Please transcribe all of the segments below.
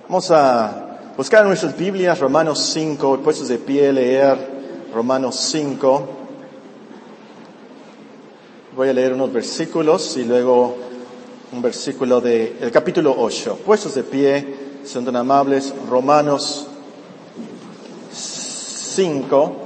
Vamos a buscar en nuestras Biblias Romanos 5, puestos de pie, leer Romanos 5. Voy a leer unos versículos y luego un versículo del capítulo 8. Puestos de pie, son tan amables, Romanos 5.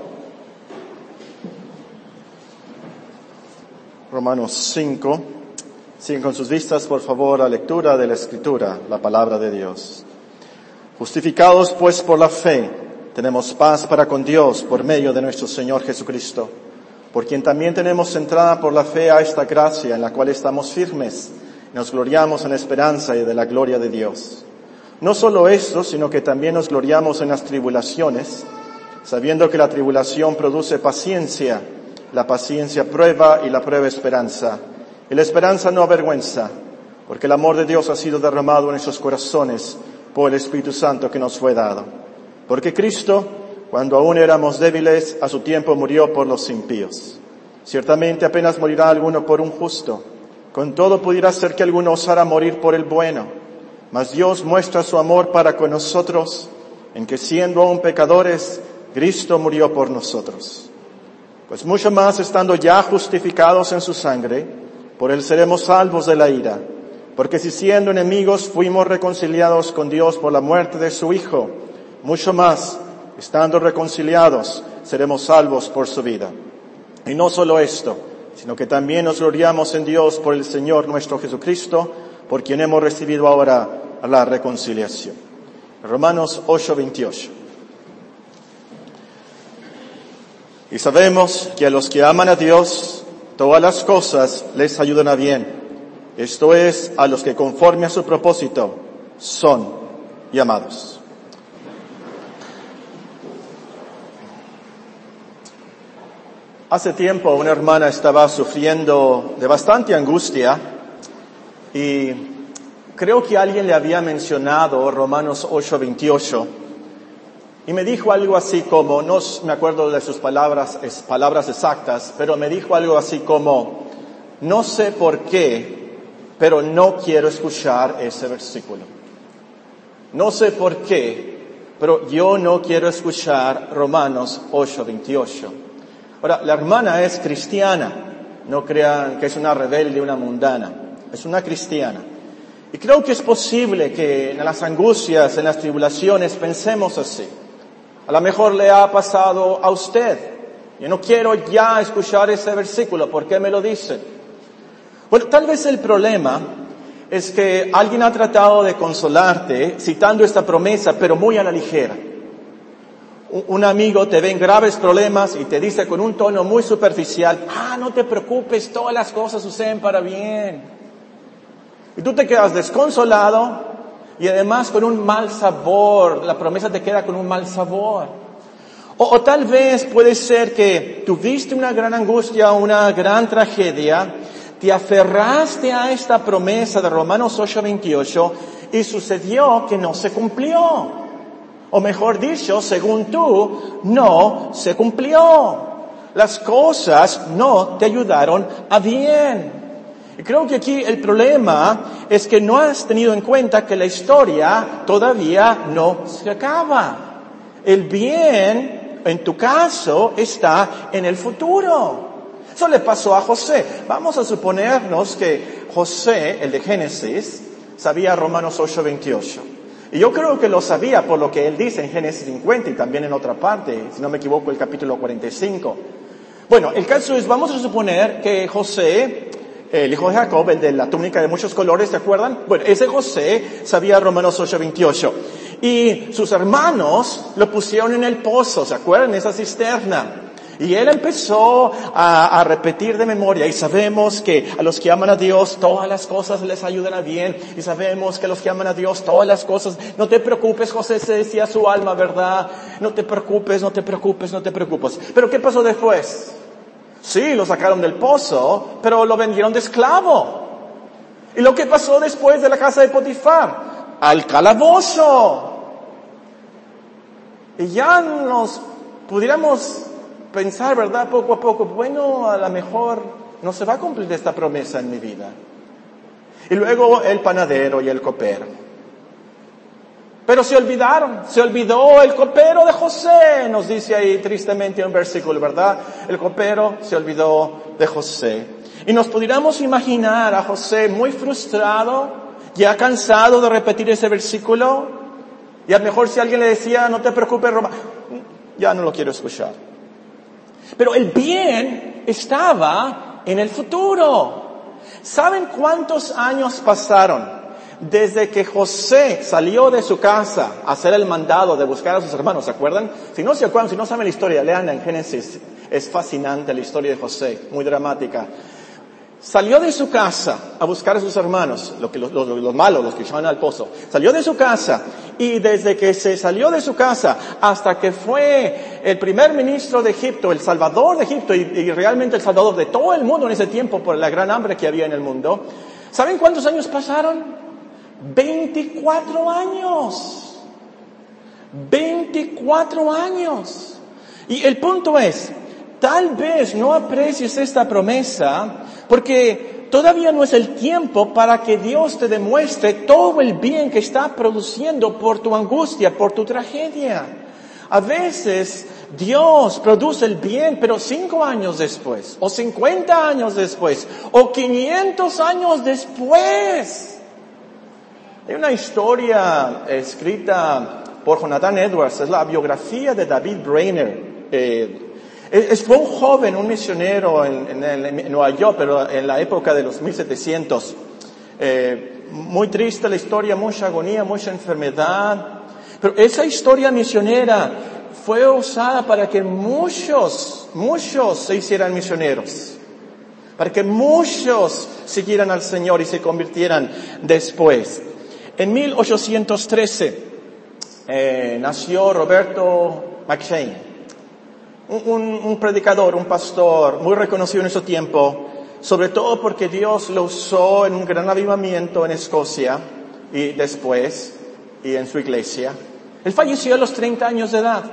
Romanos 5. Sigan con sus vistas, por favor, a lectura de la Escritura, la palabra de Dios. Justificados pues por la fe, tenemos paz para con Dios por medio de nuestro Señor Jesucristo, por quien también tenemos entrada por la fe a esta gracia en la cual estamos firmes y nos gloriamos en la esperanza y de la gloria de Dios. No solo esto, sino que también nos gloriamos en las tribulaciones, sabiendo que la tribulación produce paciencia, la paciencia prueba y la prueba esperanza. Y la esperanza no avergüenza, porque el amor de Dios ha sido derramado en nuestros corazones por el Espíritu Santo que nos fue dado. Porque Cristo, cuando aún éramos débiles, a su tiempo murió por los impíos. Ciertamente apenas morirá alguno por un justo. Con todo pudiera ser que alguno osara morir por el bueno. Mas Dios muestra su amor para con nosotros, en que siendo aún pecadores, Cristo murió por nosotros. Pues mucho más estando ya justificados en su sangre, por él seremos salvos de la ira. Porque si siendo enemigos fuimos reconciliados con Dios por la muerte de su Hijo, mucho más, estando reconciliados, seremos salvos por su vida. Y no solo esto, sino que también nos gloriamos en Dios por el Señor nuestro Jesucristo, por quien hemos recibido ahora la reconciliación. Romanos 8:28. Y sabemos que a los que aman a Dios, todas las cosas les ayudan a bien. Esto es, a los que conforme a su propósito son llamados. Hace tiempo una hermana estaba sufriendo de bastante angustia y creo que alguien le había mencionado Romanos 8:28 y me dijo algo así como, no me acuerdo de sus palabras exactas, pero me dijo algo así como, no sé por qué, pero no quiero escuchar ese versículo. No sé por qué, pero yo no quiero escuchar Romanos 8:28. Ahora, la hermana es cristiana, no crean que es una rebelde, una mundana, es una cristiana. Y creo que es posible que en las angustias, en las tribulaciones, pensemos así. A lo mejor le ha pasado a usted. Yo no quiero ya escuchar ese versículo, ¿por qué me lo dicen? Bueno, tal vez el problema es que alguien ha tratado de consolarte citando esta promesa, pero muy a la ligera. Un amigo te ve en graves problemas y te dice con un tono muy superficial, no te preocupes, todas las cosas suceden para bien. Y tú te quedas desconsolado y además con un mal sabor, la promesa te queda con un mal sabor. O tal vez puede ser que tuviste una gran angustia, una gran tragedia, te aferraste a esta promesa de Romanos 8:28 y sucedió que no se cumplió. O mejor dicho, según tú, no se cumplió. Las cosas no te ayudaron a bien. Y creo que aquí el problema es que no has tenido en cuenta que la historia todavía no se acaba. El bien, en tu caso, está en el futuro. Eso le pasó a José. Vamos a suponernos que José, el de Génesis, sabía Romanos 8:28. Y yo creo que lo sabía por lo que él dice en Génesis 50 y también en otra parte, si no me equivoco, el capítulo 45. Bueno, el caso es, vamos a suponer que José, el hijo de Jacob, el de la túnica de muchos colores, ¿se acuerdan? Bueno, ese José sabía Romanos 8:28. Y sus hermanos lo pusieron en el pozo, ¿se acuerdan? Esa cisterna. Y él empezó a repetir de memoria, y sabemos que a los que aman a Dios todas las cosas les ayudan a bien, y sabemos que a los que aman a Dios todas las cosas, no te preocupes, José se decía a su alma, ¿verdad? No te preocupes, no te preocupes, no te preocupes. Pero ¿qué pasó después? Sí, lo sacaron del pozo, pero lo vendieron de esclavo. ¿Y lo que pasó después de la casa de Potifar? Al calabozo. Y ya nos pudiéramos pensar, ¿verdad? Poco a poco, bueno, a lo mejor no se va a cumplir esta promesa en mi vida. Y luego el panadero y el copero. Pero se olvidó el copero de José, nos dice ahí tristemente un versículo, ¿verdad? El copero se olvidó de José. Y nos pudiéramos imaginar a José muy frustrado, ya cansado de repetir ese versículo, y a lo mejor si alguien le decía, no te preocupes, ya no lo quiero escuchar. Pero el bien estaba en el futuro. ¿Saben cuántos años pasaron desde que José salió de su casa a hacer el mandado de buscar a sus hermanos? ¿Se acuerdan? Si no se acuerdan, si no saben la historia, leanla en Génesis. Es fascinante la historia de José, muy dramática. Salió de su casa a buscar a sus hermanos, los malos, los que echaban al pozo. Salió de su casa, y desde que se salió de su casa hasta que fue el primer ministro de Egipto, el salvador de Egipto y realmente el salvador de todo el mundo en ese tiempo por la gran hambre que había en el mundo, ¿saben cuántos años pasaron? 24 años. 24 años. Y el punto es, tal vez no aprecies esta promesa porque todavía no es el tiempo para que Dios te demuestre todo el bien que está produciendo por tu angustia, por tu tragedia. A veces Dios produce el bien, pero 5 años después, o 50 años después, o 500 años después. Hay una historia escrita por Jonathan Edwards, es la biografía de David Brainerd. Fue un joven, un misionero en Nueva York, pero en la época de los 1700. Muy triste la historia, mucha agonía, mucha enfermedad. Pero esa historia misionera fue usada para que muchos se hicieran misioneros. Para que muchos siguieran al Señor y se convirtieran después. En 1813 nació Roberto McCheyne. Un predicador, un pastor muy reconocido en ese tiempo, sobre todo porque Dios lo usó en un gran avivamiento en Escocia y después, y en su iglesia. Él falleció a los 30 años de edad.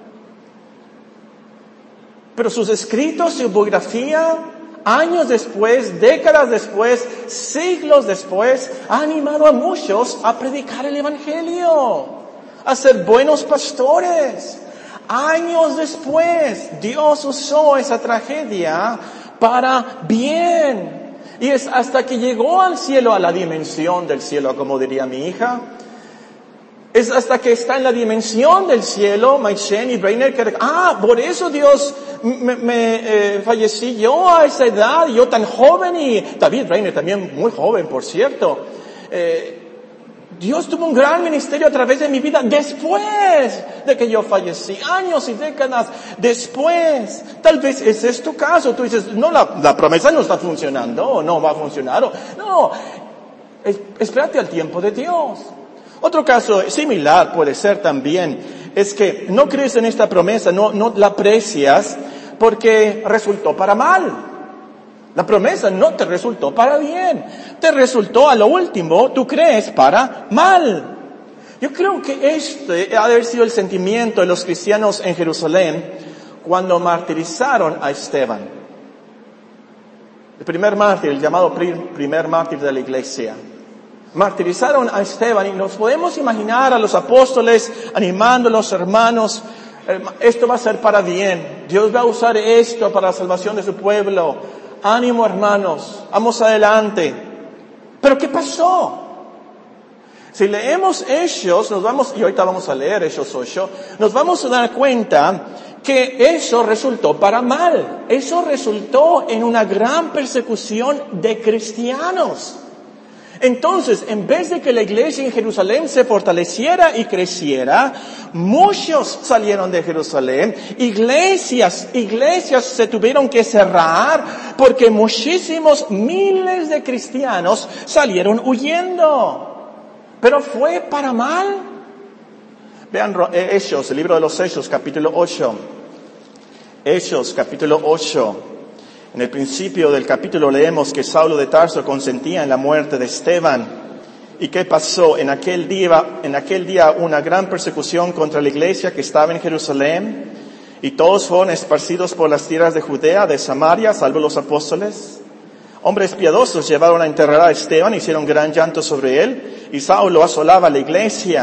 Pero sus escritos, su biografía, años después, décadas después, siglos después, ha animado a muchos a predicar el Evangelio, a ser buenos pastores. Años después, Dios usó esa tragedia para bien. Y es hasta que llegó al cielo, a la dimensión del cielo, como diría mi hija. Es hasta que está en la dimensión del cielo, McCheyne y Brainerd, que por eso Dios me fallecí yo a esa edad, yo tan joven, y David Brainerd también muy joven, por cierto. Dios tuvo un gran ministerio a través de mi vida después de que yo fallecí, años y décadas después. Tal vez ese es tu caso. Tú dices, no, la promesa no está funcionando, o no va a funcionar. No, espérate al tiempo de Dios. Otro caso similar puede ser también, es que no crees en esta promesa, no la aprecias porque resultó para mal. La promesa no te resultó para bien, te resultó a lo último, tú crees, para mal. Yo creo que este ha de haber sido el sentimiento de los cristianos en Jerusalén cuando martirizaron a Esteban. El primer mártir, el llamado primer mártir de la iglesia. Martirizaron a Esteban y nos podemos imaginar a los apóstoles animando a los hermanos, esto va a ser para bien, Dios va a usar esto para la salvación de su pueblo. Ánimo, hermanos, vamos adelante. ¿Pero qué pasó? Si leemos Hechos, y ahorita vamos a leer Hechos 8, nos vamos a dar cuenta que eso resultó para mal. Eso resultó en una gran persecución de cristianos. Entonces, en vez de que la iglesia en Jerusalén se fortaleciera y creciera, muchos salieron de Jerusalén, iglesias se tuvieron que cerrar porque muchísimos miles de cristianos salieron huyendo. Pero fue para mal. Vean Hechos, el libro de los Hechos, capítulo 8. Hechos, capítulo 8. En el principio del capítulo leemos que Saulo de Tarso consentía en la muerte de Esteban. ¿Y qué pasó? En aquel día una gran persecución contra la iglesia que estaba en Jerusalén, y todos fueron esparcidos por las tierras de Judea, de Samaria, salvo los apóstoles. Hombres piadosos llevaron a enterrar a Esteban, hicieron gran llanto sobre él, y Saulo asolaba la iglesia.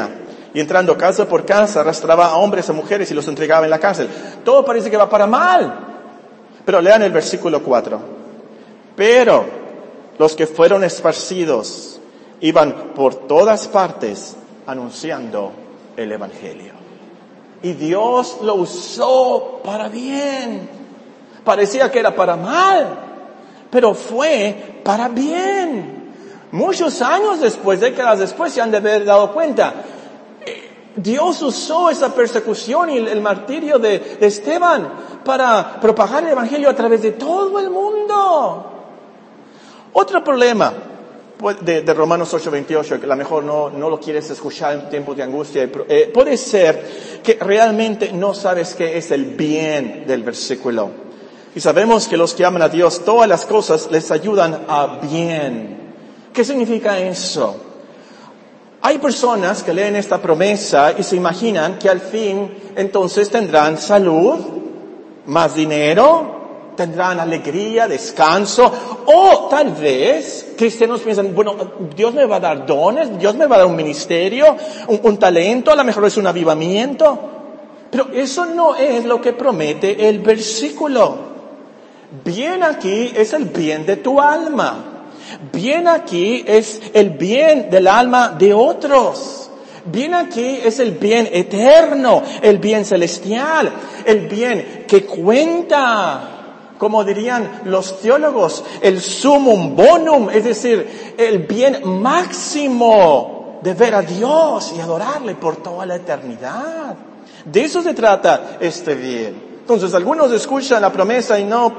y entrando casa por casa arrastraba a hombres y mujeres y los entregaba en la cárcel. Todo parece que va para mal. Pero lean el versículo 4. Pero los que fueron esparcidos iban por todas partes anunciando el Evangelio. Y Dios lo usó para bien. Parecía que era para mal, pero fue para bien. Muchos años después, décadas después, se han de haber dado cuenta. Dios usó esa persecución y el martirio de Esteban para propagar el Evangelio a través de todo el mundo. Otro problema de Romanos 8:28, que a lo mejor no lo quieres escuchar en tiempos de angustia, puede ser que realmente no sabes qué es el bien del versículo. Y sabemos que los que aman a Dios, todas las cosas les ayudan a bien. ¿Qué significa eso? Hay personas que leen esta promesa y se imaginan que al fin entonces tendrán salud, más dinero, tendrán alegría, descanso, o tal vez cristianos piensan, bueno, Dios me va a dar dones, Dios me va a dar un ministerio, un talento, a lo mejor es un avivamiento. Pero eso no es lo que promete el versículo. Bien aquí es el bien de tu alma. Bien aquí es el bien del alma de otros. Bien aquí es el bien eterno, el bien celestial, el bien que cuenta. Como dirían los teólogos, el sumum bonum, es decir, el bien máximo de ver a Dios y adorarle por toda la eternidad. De eso se trata este bien. Entonces, algunos escuchan la promesa y no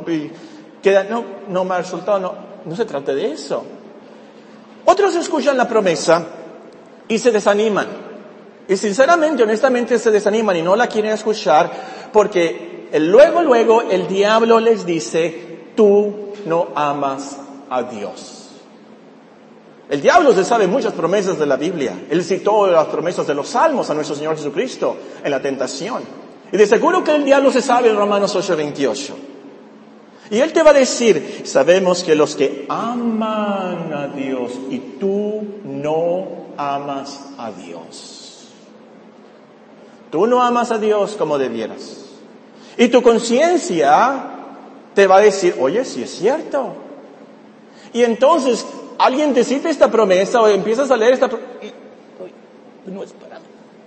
me ha resultado, no se trata de eso. Otros escuchan la promesa y se desaniman. Y sinceramente, honestamente se desaniman y no la quieren escuchar porque luego el diablo les dice, tú no amas a Dios. El diablo se sabe muchas promesas de la Biblia. Él citó las promesas de los Salmos a nuestro Señor Jesucristo en la tentación. Y de seguro que el diablo se sabe en Romanos 8:28. Y él te va a decir, sabemos que los que aman a Dios y tú no amas a Dios. Tú no amas a Dios como debieras. Y tu conciencia te va a decir, oye, sí es cierto. Y entonces alguien te cita esta promesa o empiezas a leer esta promesa. No es para mí.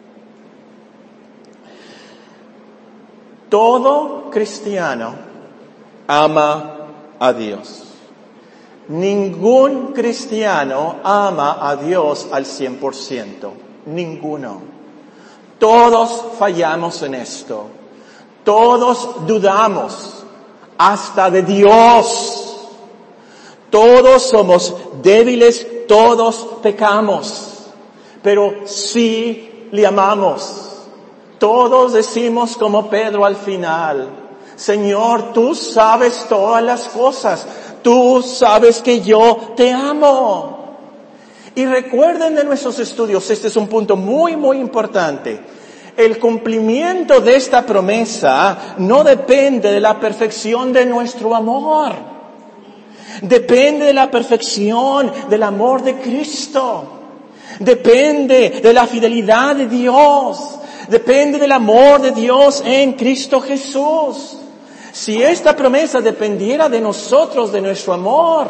Todo cristiano ama a Dios. Ningún cristiano ama a Dios al 100%. Ninguno. Todos fallamos en esto. Todos dudamos hasta de Dios. Todos somos débiles, todos pecamos. Pero sí le amamos. Todos decimos como Pedro al final, Señor, tú sabes todas las cosas, tú sabes que yo te amo. Y recuerden de nuestros estudios, este es un punto muy, muy importante. El cumplimiento de esta promesa no depende de la perfección de nuestro amor. Depende de la perfección del amor de Cristo. Depende de la fidelidad de Dios. Depende del amor de Dios en Cristo Jesús. Si esta promesa dependiera de nosotros, de nuestro amor,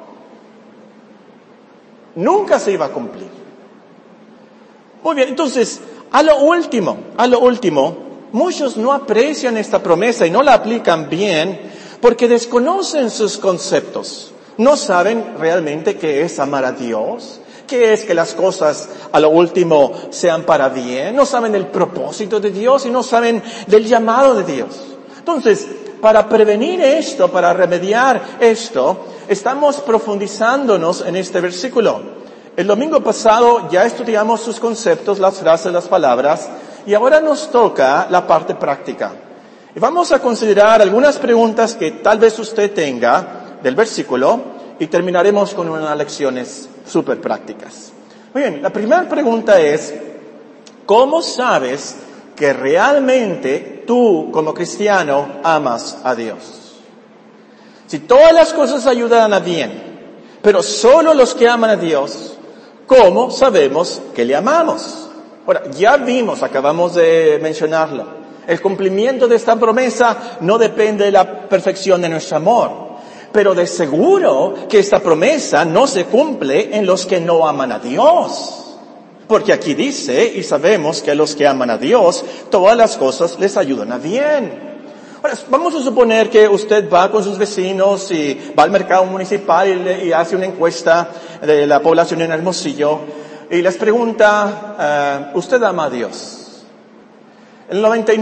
nunca se iba a cumplir. Muy bien, entonces, a lo último, muchos no aprecian esta promesa y no la aplican bien porque desconocen sus conceptos. No saben realmente qué es amar a Dios. ¿Qué es que las cosas a lo último sean para bien? No saben el propósito de Dios y no saben del llamado de Dios. Entonces, para prevenir esto, para remediar esto, estamos profundizándonos en este versículo. El domingo pasado ya estudiamos sus conceptos, las frases, las palabras, y ahora nos toca la parte práctica. Y vamos a considerar algunas preguntas que tal vez usted tenga del versículo y terminaremos con unas lecciones súper prácticas. Muy bien, la primera pregunta es, ¿cómo sabes que realmente tú como cristiano amas a Dios? Si todas las cosas ayudan a bien, pero solo los que aman a Dios, ¿cómo sabemos que le amamos? Ahora, ya vimos, acabamos de mencionarlo, el cumplimiento de esta promesa no depende de la perfección de nuestro amor, pero de seguro que esta promesa no se cumple en los que no aman a Dios. Porque aquí dice, y sabemos que a los que aman a Dios, todas las cosas les ayudan a bien. Ahora, vamos a suponer que usted va con sus vecinos y va al mercado municipal y hace una encuesta de la población en Hermosillo y les pregunta, ¿usted ama a Dios? El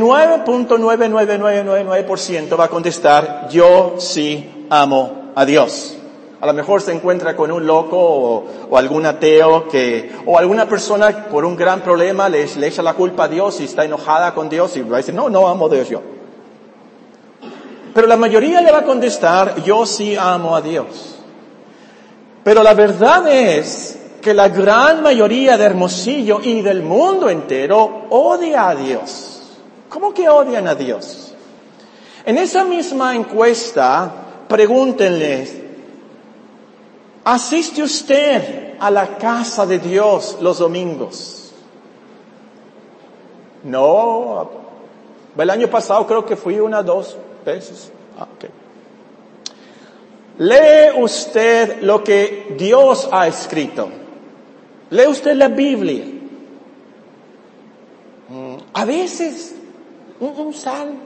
99.99999% va a contestar, yo sí amo a Dios. A lo mejor se encuentra con un loco o algún ateo o alguna persona por un gran problema le echa la culpa a Dios y está enojada con Dios y va a decir, no amo a Dios yo. Pero la mayoría le va a contestar, yo sí amo a Dios. Pero la verdad es que la gran mayoría de Hermosillo y del mundo entero odia a Dios. ¿Cómo que odian a Dios? En esa misma encuesta, pregúntenles, ¿asiste usted a la casa de Dios los domingos? No, el año pasado creo que fui 1 o 2 veces. Okay. ¿Lee usted lo que Dios ha escrito? ¿Lee usted la Biblia? A veces, un salmo.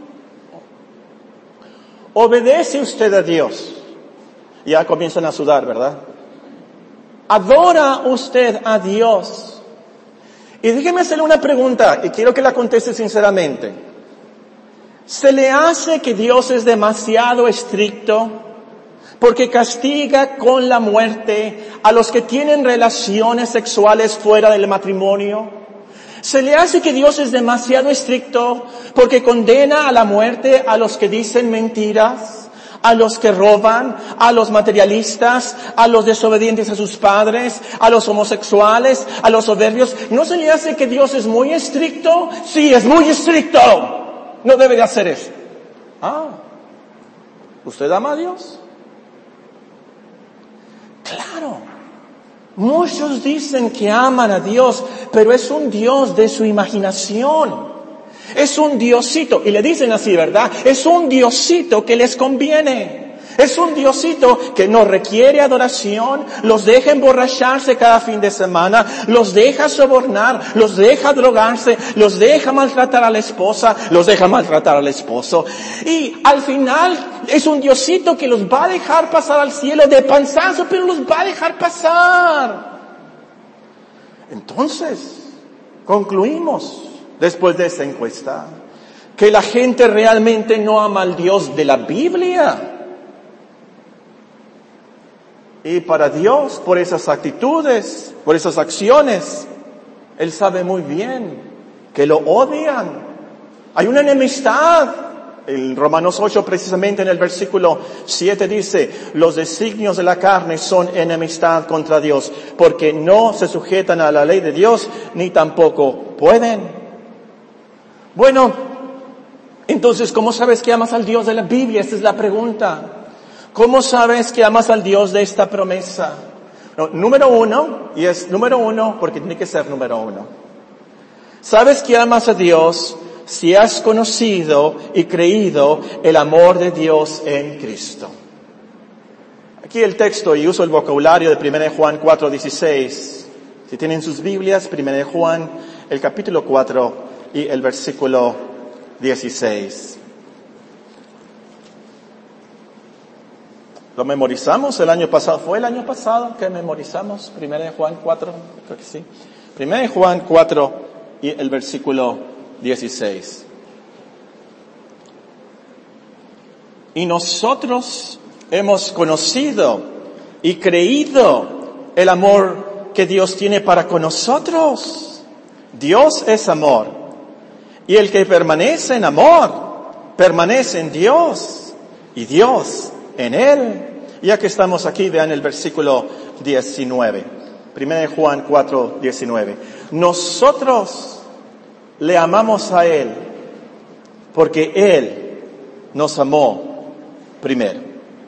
¿Obedece usted a Dios? Ya comienzan a sudar, ¿verdad? ¿Adora usted a Dios? Y déjeme hacerle una pregunta, y quiero que la conteste sinceramente. ¿Se le hace que Dios es demasiado estricto porque castiga con la muerte a los que tienen relaciones sexuales fuera del matrimonio? ¿Se le hace que Dios es demasiado estricto porque condena a la muerte a los que dicen mentiras, a los que roban, a los materialistas, a los desobedientes a sus padres, a los homosexuales, a los soberbios? ¿No se le hace que Dios es muy estricto? Sí, es muy estricto. No debe de hacer eso. ¿Usted ama a Dios? Claro. Muchos dicen que aman a Dios, pero es un Dios de su imaginación. Es un Diosito, y le dicen así, ¿verdad? Es un Diosito que les conviene. Es un Diosito que no requiere adoración, los deja emborracharse cada fin de semana, los deja sobornar, los deja drogarse, los deja maltratar a la esposa, los deja maltratar al esposo. Y al final es un Diosito que los va a dejar pasar al cielo de panzazo, pero los va a dejar pasar. Entonces, concluimos después de esta encuesta que la gente realmente no ama al Dios de la Biblia. Y para Dios, por esas actitudes, por esas acciones, Él sabe muy bien que lo odian. Hay una enemistad. En Romanos 8, precisamente en el versículo 7 dice, los designios de la carne son enemistad contra Dios, porque no se sujetan a la ley de Dios, ni tampoco pueden. Bueno, entonces, ¿cómo sabes que amas al Dios de la Biblia? Esta es la pregunta. ¿Cómo sabes que amas al Dios de esta promesa? No, número uno, y es número uno porque tiene que ser número uno. ¿Sabes que amas a Dios si has conocido y creído el amor de Dios en Cristo? Aquí el texto, y uso el vocabulario de 1 Juan 4:16. Si tienen sus Biblias, 1 Juan, el capítulo 4 y el versículo 16. Lo memorizamos el año pasado. ¿Fue el año pasado que memorizamos 1 Juan 4? Creo que sí. 1 Juan 4 y el versículo 16. Y nosotros hemos conocido y creído el amor que Dios tiene para con nosotros. Dios es amor. Y el que permanece en amor, permanece en Dios y Dios en Él. Ya que estamos aquí, vean el versículo 19. 1 Juan 4, 19. Nosotros le amamos a Él porque Él nos amó primero.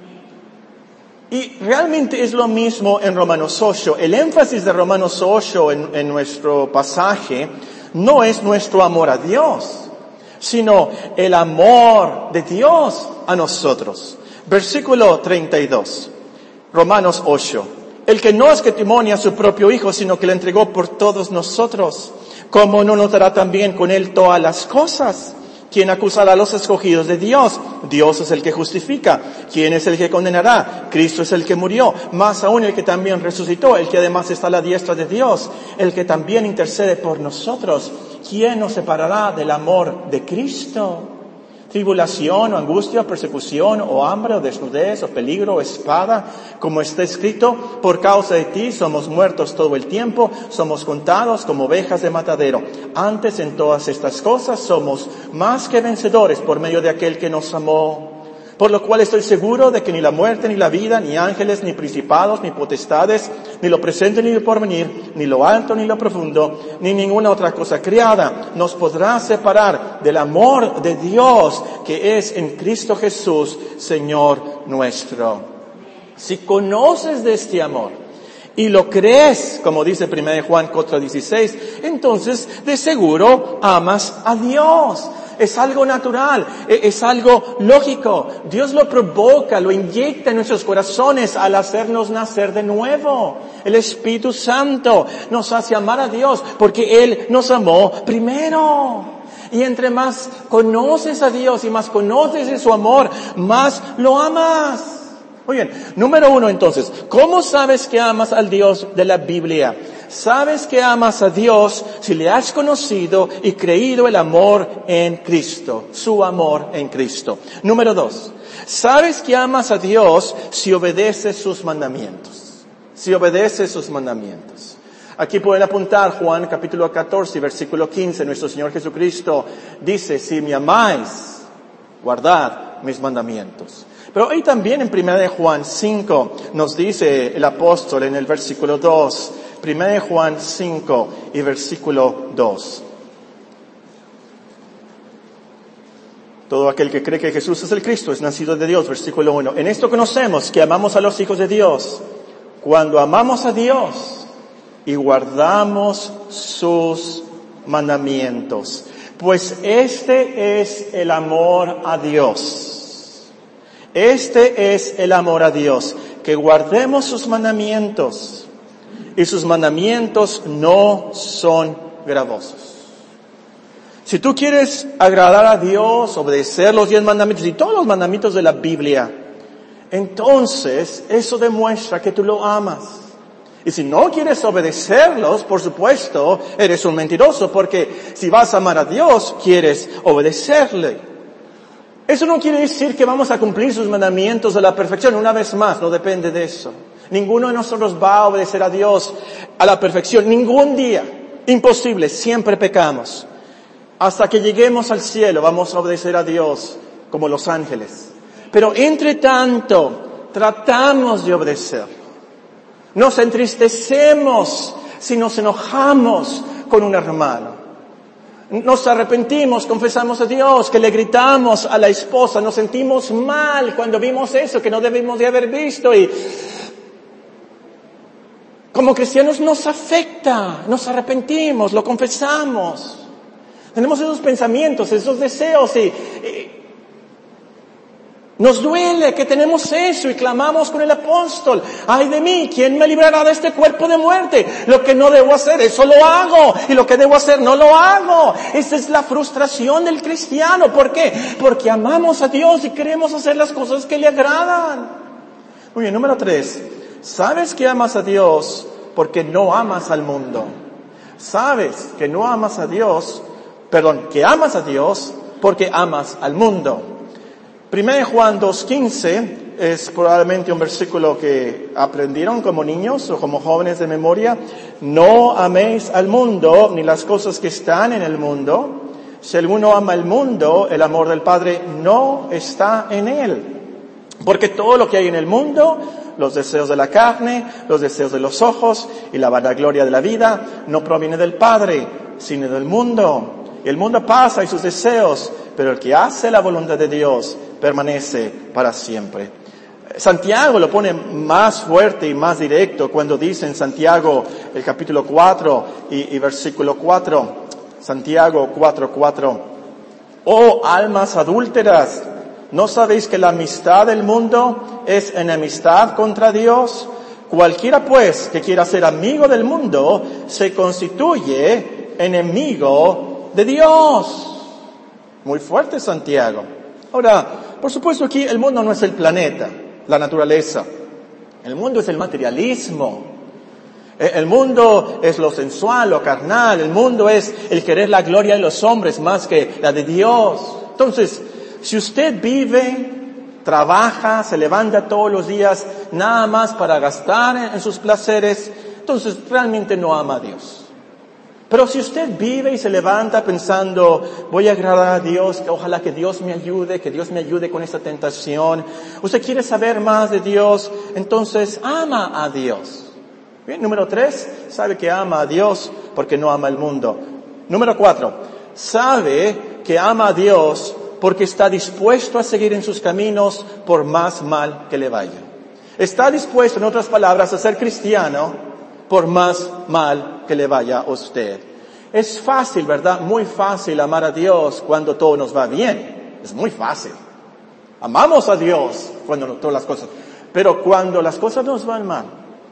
Y realmente es lo mismo en Romanos 8. El énfasis de Romanos 8 en nuestro pasaje no es nuestro amor a Dios, sino el amor de Dios a nosotros. Versículo 32, Romanos 8. El que no escatimó a su propio Hijo, sino que le entregó por todos nosotros, ¿cómo no nos dará también con él todas las cosas? ¿Quién acusará a los escogidos de Dios? Dios es el que justifica. ¿Quién es el que condenará? Cristo es el que murió, más aún el que también resucitó, el que además está a la diestra de Dios, el que también intercede por nosotros. ¿Quién nos separará del amor de Cristo? Tribulación o angustia, o persecución o hambre o desnudez o peligro o espada, como está escrito, por causa de ti somos muertos todo el tiempo, somos contados como ovejas de matadero. Antes en todas estas cosas somos más que vencedores por medio de aquel que nos amó. Por lo cual estoy seguro de que ni la muerte, ni la vida, ni ángeles, ni principados, ni potestades, ni lo presente, ni lo porvenir, ni lo alto, ni lo profundo, ni ninguna otra cosa creada nos podrá separar del amor de Dios que es en Cristo Jesús, Señor nuestro. Si conoces de este amor y lo crees, como dice 1 Juan 4:16, entonces de seguro amas a Dios. Es algo natural, es algo lógico. Dios lo provoca, lo inyecta en nuestros corazones al hacernos nacer de nuevo. El Espíritu Santo nos hace amar a Dios porque Él nos amó primero. Y entre más conoces a Dios y más conoces de su amor, más lo amas. Muy bien, número 1 entonces, ¿cómo sabes que amas al Dios de la Biblia? Sabes que amas a Dios si le has conocido y creído el amor en Cristo, su amor en Cristo. Número 2, sabes que amas a Dios si obedeces sus mandamientos. Si obedeces sus mandamientos. Aquí pueden apuntar Juan capítulo 14, versículo 15. Nuestro Señor Jesucristo dice, si me amáis, guardad mis mandamientos. Pero ahí también en 1 Juan 5 nos dice el apóstol en el versículo 2, 1 Juan 5 y versículo 2. Todo aquel que cree que Jesús es el Cristo es nacido de Dios, versículo 1. En esto conocemos que amamos a los hijos de Dios, cuando amamos a Dios y guardamos sus mandamientos. Pues este es el amor a Dios. Este es el amor a Dios, que guardemos sus mandamientos, y sus mandamientos no son gravosos. Si tú quieres agradar a Dios, obedecer los 10 mandamientos y todos los mandamientos de la Biblia, entonces eso demuestra que tú lo amas. Y si no quieres obedecerlos, por supuesto, eres un mentiroso, porque si vas a amar a Dios, quieres obedecerle. Eso no quiere decir que vamos a cumplir sus mandamientos a la perfección. Una vez más, no depende de eso. Ninguno de nosotros va a obedecer a Dios a la perfección. Ningún día. Imposible. Siempre pecamos. Hasta que lleguemos al cielo vamos a obedecer a Dios como los ángeles. Pero entre tanto, tratamos de obedecer. Nos entristecemos si nos enojamos con un hermano. Nos arrepentimos, confesamos a Dios, que le gritamos a la esposa, nos sentimos mal cuando vimos eso que no debimos de haber visto y como cristianos nos afecta, nos arrepentimos, lo confesamos. Tenemos esos pensamientos, esos deseos y nos duele que tenemos eso y clamamos con el apóstol. ¡Ay de mí! ¿Quién me librará de este cuerpo de muerte? Lo que no debo hacer, eso lo hago. Y lo que debo hacer, no lo hago. Esa es la frustración del cristiano. ¿Por qué? Porque amamos a Dios y queremos hacer las cosas que le agradan. Muy bien, número 3. ¿Sabes que amas a Dios porque no amas al mundo? ¿Sabes que no amas a Dios? Que amas a Dios porque amas al mundo. 1 Juan 2:15 es probablemente un versículo que aprendieron como niños o como jóvenes de memoria. No améis al mundo ni las cosas que están en el mundo. Si alguno ama el mundo, el amor del Padre no está en él. Porque todo lo que hay en el mundo, los deseos de la carne, los deseos de los ojos y la vanagloria de la vida, no proviene del Padre, sino del mundo. Y el mundo pasa y sus deseos, pero el que hace la voluntad de Dios permanece para siempre. Santiago lo pone más fuerte y más directo cuando dice en Santiago, el capítulo 4 y versículo 4, Santiago 4:4. Oh almas adúlteras, ¿no sabéis que la amistad del mundo es enemistad contra Dios? Cualquiera pues que quiera ser amigo del mundo se constituye enemigo de Dios. Muy fuerte Santiago. Ahora, por supuesto aquí el mundo no es el planeta, la naturaleza. El mundo es el materialismo. El mundo es lo sensual, lo carnal. El mundo es el querer la gloria de los hombres más que la de Dios. Entonces, si usted vive, trabaja, se levanta todos los días nada más para gastar en sus placeres, entonces realmente no ama a Dios. Pero si usted vive y se levanta pensando, voy a agradar a Dios, que ojalá que Dios me ayude con esta tentación. Usted quiere saber más de Dios, entonces ama a Dios. Bien, número 3, sabe que ama a Dios porque no ama el mundo. Número 4, sabe que ama a Dios porque está dispuesto a seguir en sus caminos por más mal que le vaya. Está dispuesto, en otras palabras, a ser cristiano por más mal que le vaya a usted. Es fácil, ¿verdad? Muy fácil amar a Dios cuando todo nos va bien. Es muy fácil. Amamos a Dios cuando todas las cosas. Pero cuando las cosas nos van mal,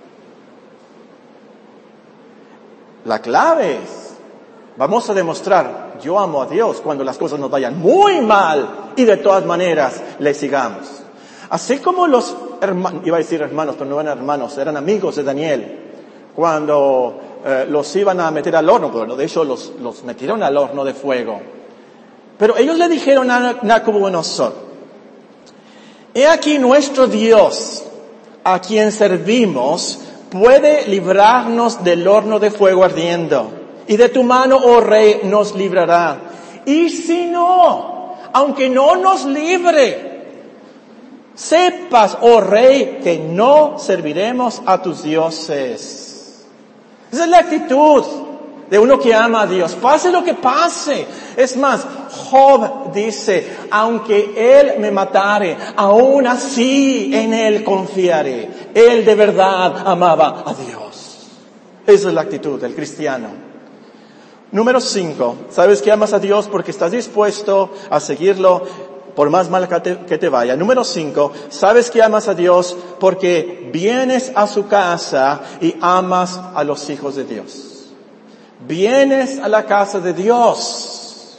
la clave es, vamos a demostrar, yo amo a Dios cuando las cosas nos vayan muy mal y de todas maneras le sigamos. Así como los hermanos, iba a decir hermanos, pero no eran hermanos, eran amigos de Daniel, cuando los iban a meter al horno, bueno, de hecho los metieron al horno de fuego. Pero ellos le dijeron a Nabucodonosor, he aquí nuestro Dios, a quien servimos, puede librarnos del horno de fuego ardiendo, y de tu mano, oh rey, nos librará. Y si no, aunque no nos libre, sepas, oh rey, que no serviremos a tus dioses. Esa es la actitud de uno que ama a Dios, pase lo que pase. Es más, Job dice, aunque él me matare, aún así en él confiaré. Él de verdad amaba a Dios. Esa es la actitud del cristiano. Número 5, sabes que amas a Dios porque estás dispuesto a seguirlo por más mal que te vaya. Número 5, sabes que amas a Dios porque vienes a su casa y amas a los hijos de Dios. Vienes a la casa de Dios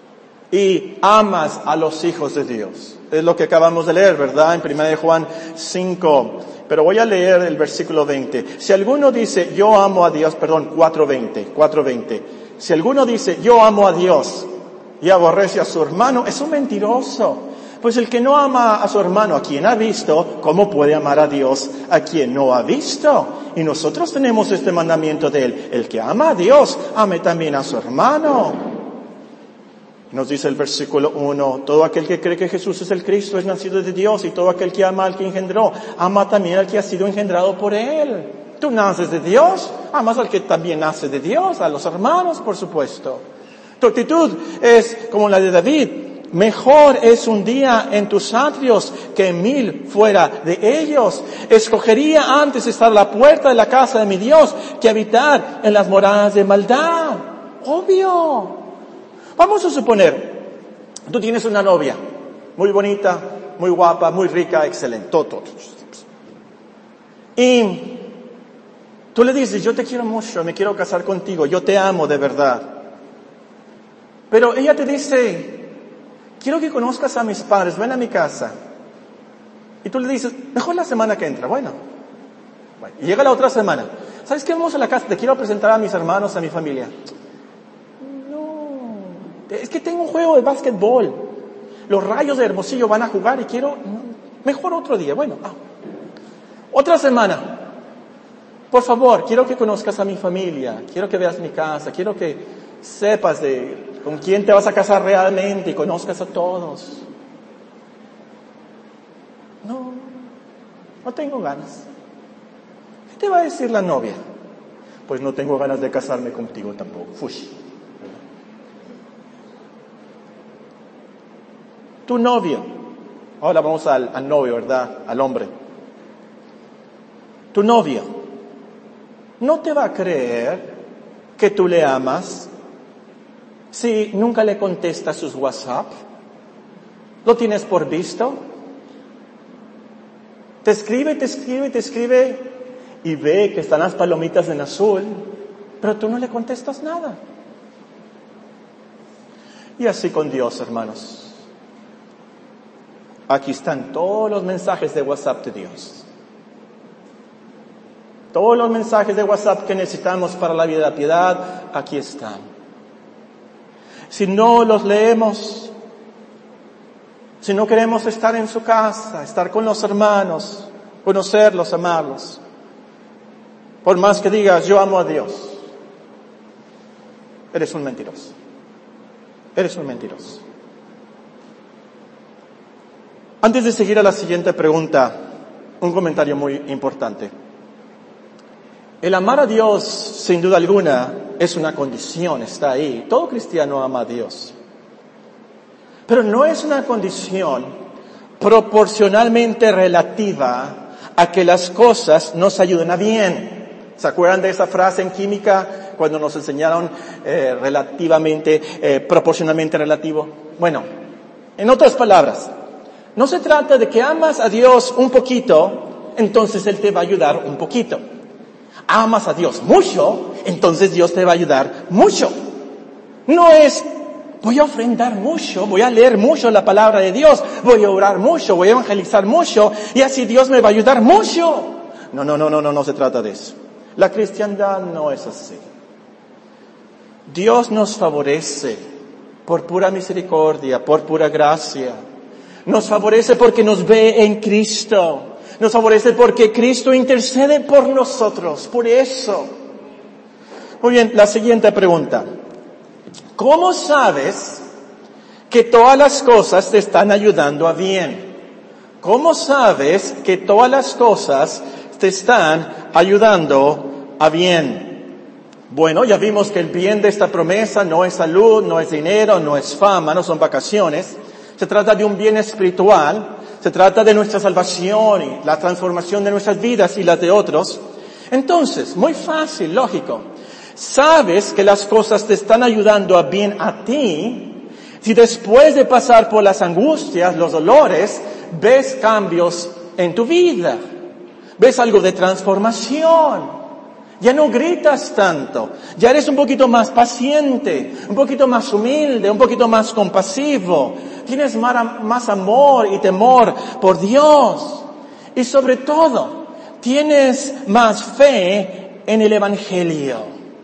y amas a los hijos de Dios. Es lo que acabamos de leer, ¿verdad? En 1 Juan 5. Pero voy a leer el versículo 20. Si alguno dice, yo amo a Dios, 4:20. Si alguno dice, yo amo a Dios y aborrece a su hermano, es un mentiroso. Pues el que no ama a su hermano, a quien ha visto, ¿cómo puede amar a Dios a quien no ha visto? Y nosotros tenemos este mandamiento de él. El que ama a Dios, ame también a su hermano. Nos dice el versículo 1, todo aquel que cree que Jesús es el Cristo es nacido de Dios, y todo aquel que ama al que engendró, ama también al que ha sido engendrado por él. Tú naces de Dios, amas al que también nace de Dios, a los hermanos, por supuesto. Tu actitud es como la de David. Mejor es un día en tus atrios que 1000 fuera de ellos. Escogería antes estar a la puerta de la casa de mi Dios que habitar en las moradas de maldad. Obvio. Vamos a suponer, tú tienes una novia, muy bonita, muy guapa, muy rica, excelente, todo. Y tú le dices, yo te quiero mucho, me quiero casar contigo, yo te amo de verdad. Pero ella te dice, quiero que conozcas a mis padres, ven a mi casa. Y tú le dices, mejor la semana que entra, bueno. Y llega la otra semana, ¿sabes qué? Vamos a la casa, te quiero presentar a mis hermanos, a mi familia. Es que tengo un juego de básquetbol. Los Rayos de Hermosillo van a jugar y quiero... Mejor otro día. Bueno, otra semana. Por favor, quiero que conozcas a mi familia. Quiero que veas mi casa. Quiero que sepas con quién te vas a casar realmente y conozcas a todos. No tengo ganas. ¿Qué te va a decir la novia? Pues no tengo ganas de casarme contigo tampoco. Fush. Tu novio, ahora vamos al novio, ¿verdad? Al hombre. Tu novio no te va a creer que tú le amas si nunca le contestas sus WhatsApp? ¿Lo tienes por visto? Te escribe y ve que están las palomitas en azul, pero tú no le contestas nada. Y así con Dios, hermanos. Aquí están todos los mensajes de WhatsApp de Dios. Todos los mensajes de WhatsApp que necesitamos para la vida de la piedad, aquí están. Si no los leemos, si no queremos estar en su casa, estar con los hermanos, conocerlos, amarlos, por más que digas, yo amo a Dios, eres un mentiroso. Eres un mentiroso. Antes de seguir a la siguiente pregunta, un comentario muy importante. El amar a Dios, sin duda alguna, es una condición, está ahí. Todo cristiano ama a Dios. Pero no es una condición proporcionalmente relativa a que las cosas nos ayuden a bien. ¿Se acuerdan de esa frase en química cuando nos enseñaron proporcionalmente relativo? Bueno, en otras palabras, no se trata de que amas a Dios un poquito, entonces Él te va a ayudar un poquito. Amas a Dios mucho, entonces Dios te va a ayudar mucho. No es, voy a ofrendar mucho, voy a leer mucho la palabra de Dios, voy a orar mucho, voy a evangelizar mucho, y así Dios me va a ayudar mucho. No se trata de eso. La cristiandad no es así. Dios nos favorece por pura misericordia, por pura gracia. Nos favorece porque nos ve en Cristo. Nos favorece porque Cristo intercede por nosotros. Por eso. Muy bien, la siguiente pregunta. ¿Cómo sabes que todas las cosas te están ayudando a bien? ¿Cómo sabes que todas las cosas te están ayudando a bien? Bueno, ya vimos que el bien de esta promesa no es salud, no es dinero, no es fama, no son vacaciones. Se trata de un bien espiritual, se trata de nuestra salvación y la transformación de nuestras vidas y las de otros. Entonces, muy fácil, lógico. Sabes que las cosas te están ayudando a bien a ti si después de pasar por las angustias, los dolores, ves cambios en tu vida. Ves algo de transformación. Ya no gritas tanto. Ya eres un poquito más paciente, un poquito más humilde, un poquito más compasivo. Tienes más amor y temor por Dios. Y sobre todo, tienes más fe en el Evangelio.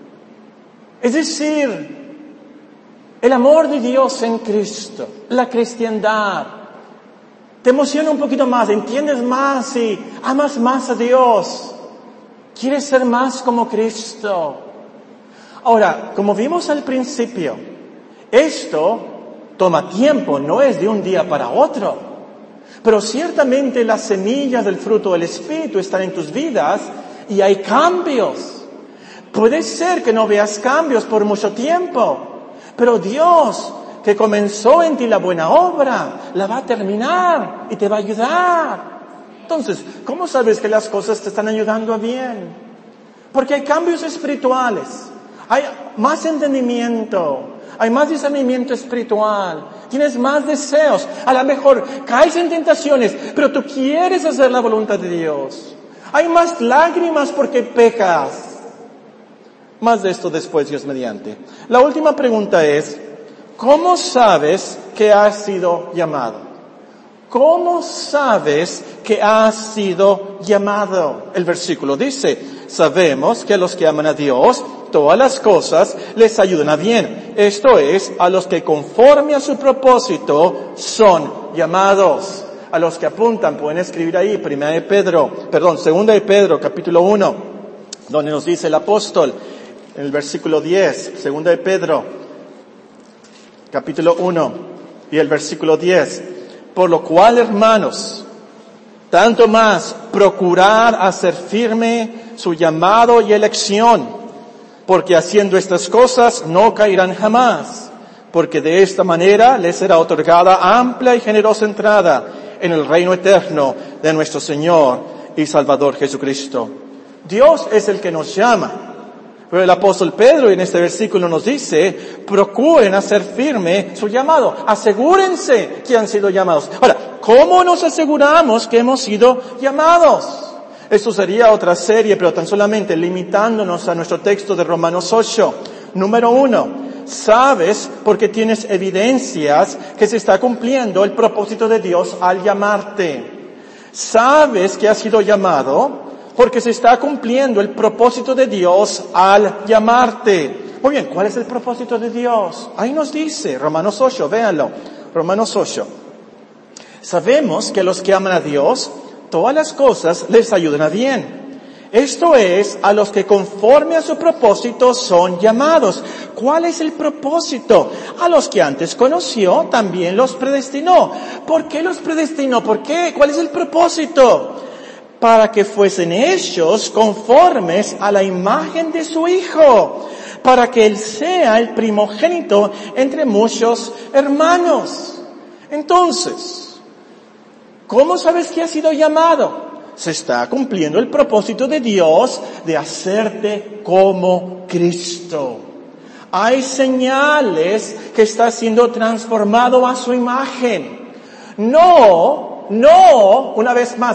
Es decir, el amor de Dios en Cristo, la cristiandad, te emociona un poquito más, entiendes más y amas más a Dios. Quieres ser más como Cristo. Ahora, como vimos al principio, esto toma tiempo, no es de un día para otro. Pero ciertamente las semillas del fruto del Espíritu están en tus vidas y hay cambios. Puede ser que no veas cambios por mucho tiempo, pero Dios, que comenzó en ti la buena obra, la va a terminar y te va a ayudar. Entonces, ¿cómo sabes que las cosas te están ayudando a bien? Porque hay cambios espirituales, hay más entendimiento, hay más discernimiento espiritual, tienes más deseos. A lo mejor caes en tentaciones, pero tú quieres hacer la voluntad de Dios. Hay más lágrimas porque pecas. Más de esto después, Dios mediante. La última pregunta es, ¿cómo sabes que has sido llamado? ¿Cómo sabes que has sido llamado? El versículo dice, sabemos que a los que aman a Dios, todas las cosas les ayudan a bien. Esto es, a los que conforme a su propósito son llamados. A los que apuntan pueden escribir ahí, 2 de Pedro, capítulo 1, donde nos dice el apóstol, en el versículo 10, 2 de Pedro, capítulo 1, y el versículo 10. Por lo cual, hermanos, tanto más procurad hacer firme su llamado y elección, porque haciendo estas cosas no caerán jamás, porque de esta manera les será otorgada amplia y generosa entrada en el reino eterno de nuestro Señor y Salvador Jesucristo. Dios es el que nos llama. Pero el apóstol Pedro en este versículo nos dice, procuren hacer firme su llamado. Asegúrense que han sido llamados. Ahora, ¿cómo nos aseguramos que hemos sido llamados? Esto sería otra serie, pero tan solamente limitándonos a nuestro texto de Romanos 8. Número 1, sabes porque tienes evidencias que se está cumpliendo el propósito de Dios al llamarte. Sabes que has sido llamado porque se está cumpliendo el propósito de Dios al llamarte. Muy bien, ¿cuál es el propósito de Dios? Ahí nos dice, Romanos 8, véanlo, Romanos 8. Sabemos que a los que aman a Dios, todas las cosas les ayudan a bien. Esto es, a los que conforme a su propósito son llamados. ¿Cuál es el propósito? A los que antes conoció, también los predestinó. ¿Por qué los predestinó? ¿Por qué? ¿Cuál es el propósito? Para que fuesen hechos conformes a la imagen de su Hijo, para que Él sea el primogénito entre muchos hermanos. Entonces, ¿cómo sabes que has sido llamado? Se está cumpliendo el propósito de Dios de hacerte como Cristo. Hay señales que estás siendo transformado a su imagen. No, una vez más,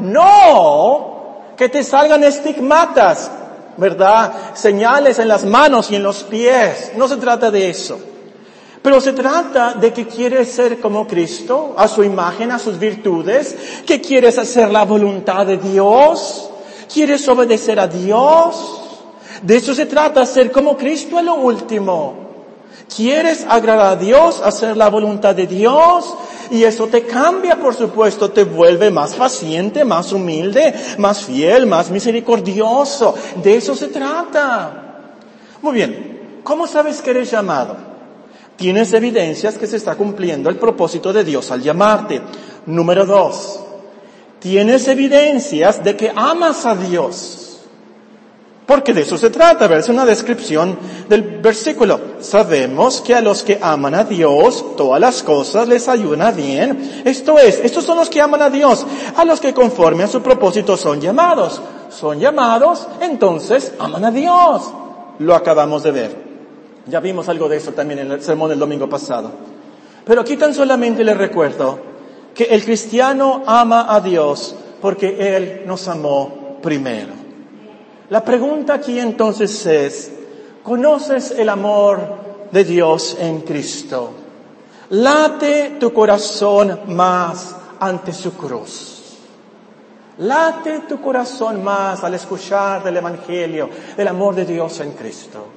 no que te salgan estigmatas, ¿verdad? Señales en las manos y en los pies. No se trata de eso. Pero se trata de que quieres ser como Cristo, a su imagen, a sus virtudes, que quieres hacer la voluntad de Dios, quieres obedecer a Dios. De eso se trata, ser como Cristo es lo último. Quieres agradar a Dios, hacer la voluntad de Dios, y eso te cambia, por supuesto, te vuelve más paciente, más humilde, más fiel, más misericordioso. De eso se trata. Muy bien, ¿cómo sabes que eres llamado? Tienes evidencias que se está cumpliendo el propósito de Dios al llamarte. Número 2, tienes evidencias de que amas a Dios. Porque de eso se trata, es una descripción del versículo. Sabemos que a los que aman a Dios, todas las cosas les ayudan bien. Esto es, estos son los que aman a Dios. A los que conforme a su propósito son llamados. Son llamados, entonces aman a Dios. Lo acabamos de ver. Ya vimos algo de eso también en el sermón del domingo pasado. Pero aquí tan solamente les recuerdo que el cristiano ama a Dios porque Él nos amó primero. La pregunta aquí entonces es, ¿conoces el amor de Dios en Cristo? ¿Late tu corazón más ante su cruz? ¿Late tu corazón más al escuchar del Evangelio, del amor de Dios en Cristo?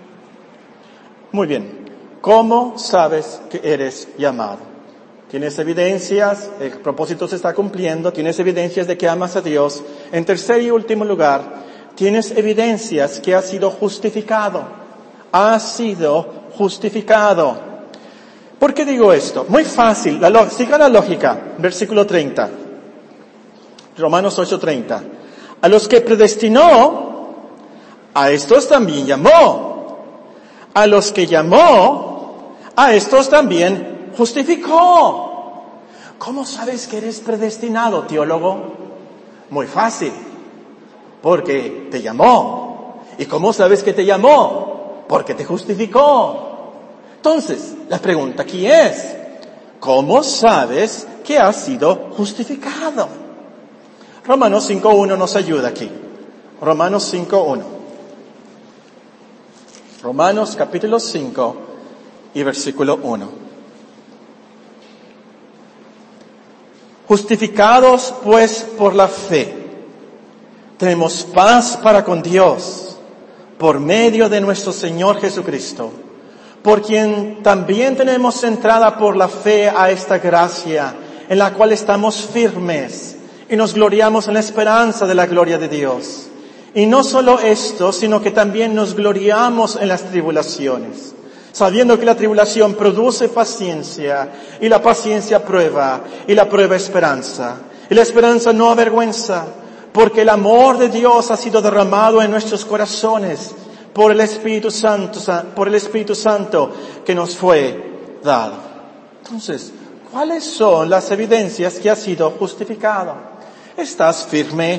Muy bien, ¿cómo sabes que eres llamado? ¿Tienes evidencias? El propósito se está cumpliendo. ¿Tienes evidencias de que amas a Dios? En tercer y último lugar, tienes evidencias que has sido justificado. Has sido justificado. ¿Por qué digo esto? Muy fácil. Siga la lógica. Versículo 30. Romanos 8:30. A los que predestinó, a estos también llamó. A los que llamó, a estos también justificó. ¿Cómo sabes que eres predestinado, teólogo? Muy fácil. Porque te llamó. ¿Y cómo sabes que te llamó? Porque te justificó. Entonces, la pregunta aquí es, ¿cómo sabes que has sido justificado? Romanos 5:1 nos ayuda aquí. Romanos 5:1. Romanos capítulo 5 y versículo 1. Justificados pues por la fe, tenemos paz para con Dios por medio de nuestro Señor Jesucristo, por quien también tenemos entrada por la fe a esta gracia, en la cual estamos firmes y nos gloriamos en la esperanza de la gloria de Dios. Y no solo esto, sino que también nos gloriamos en las tribulaciones, sabiendo que la tribulación produce paciencia, y la paciencia prueba, y la prueba esperanza. Y la esperanza no avergüenza, porque el amor de Dios ha sido derramado en nuestros corazones por el Espíritu Santo que nos fue dado. Entonces, ¿cuáles son las evidencias que has sido justificado? Estás firme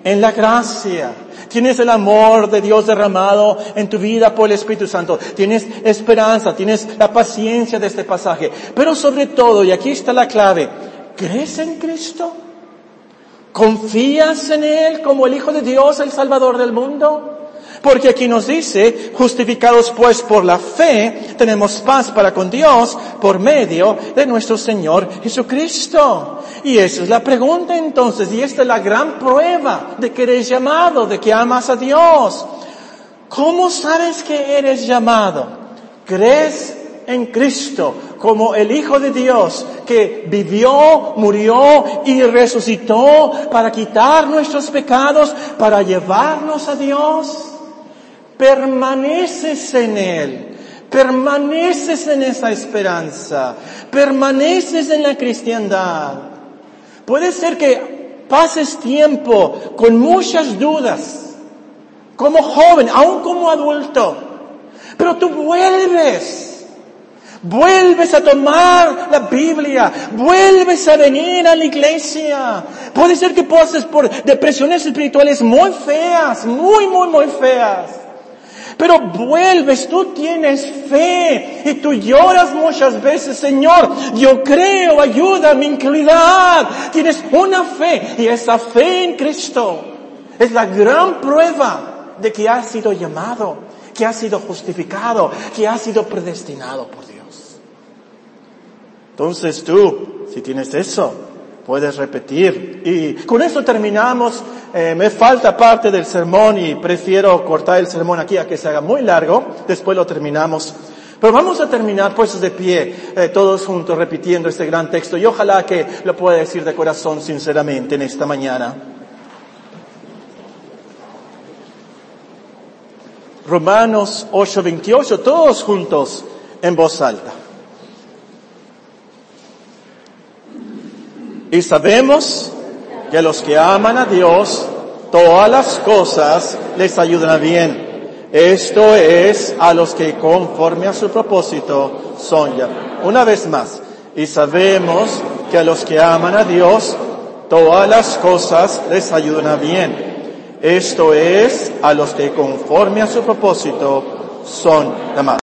en la gracia. Tienes el amor de Dios derramado en tu vida por el Espíritu Santo. Tienes esperanza, tienes la paciencia de este pasaje. Pero sobre todo, y aquí está la clave, ¿crees en Cristo? ¿Confías en Él como el Hijo de Dios, el Salvador del mundo? Porque aquí nos dice, justificados pues por la fe, tenemos paz para con Dios por medio de nuestro Señor Jesucristo. Y esa es la pregunta entonces, y esta es la gran prueba de que eres llamado, de que amas a Dios. ¿Cómo sabes que eres llamado? ¿Crees en Cristo como el Hijo de Dios que vivió, murió y resucitó para quitar nuestros pecados, para llevarnos a Dios? Permaneces en Él, permaneces en esa esperanza, permaneces en la cristiandad. Puede ser que pases tiempo con muchas dudas, como joven, aún como adulto, pero tú vuelves a tomar la Biblia, vuelves a venir a la iglesia. Puede ser que pases por depresiones espirituales muy feas, muy feas. Pero vuelves, tú tienes fe y tú lloras muchas veces, Señor, yo creo, ayuda a mi incredulidad. Tienes una fe y esa fe en Cristo es la gran prueba de que has sido llamado, que has sido justificado, que has sido predestinado por Dios. Entonces tú, si tienes eso, puedes repetir. Y con eso terminamos. Me falta parte del sermón y prefiero cortar el sermón aquí a que se haga muy largo. Después lo terminamos. Pero vamos a terminar puestos de pie, todos juntos repitiendo este gran texto. Y ojalá que lo pueda decir de corazón sinceramente en esta mañana. Romanos 8:28, todos juntos en voz alta. Y sabemos que a los que aman a Dios, todas las cosas les ayudan a bien. Esto es, a los que conforme a su propósito son llamados. Una vez más. Y sabemos que a los que aman a Dios, todas las cosas les ayudan a bien. Esto es, a los que conforme a su propósito son llamados.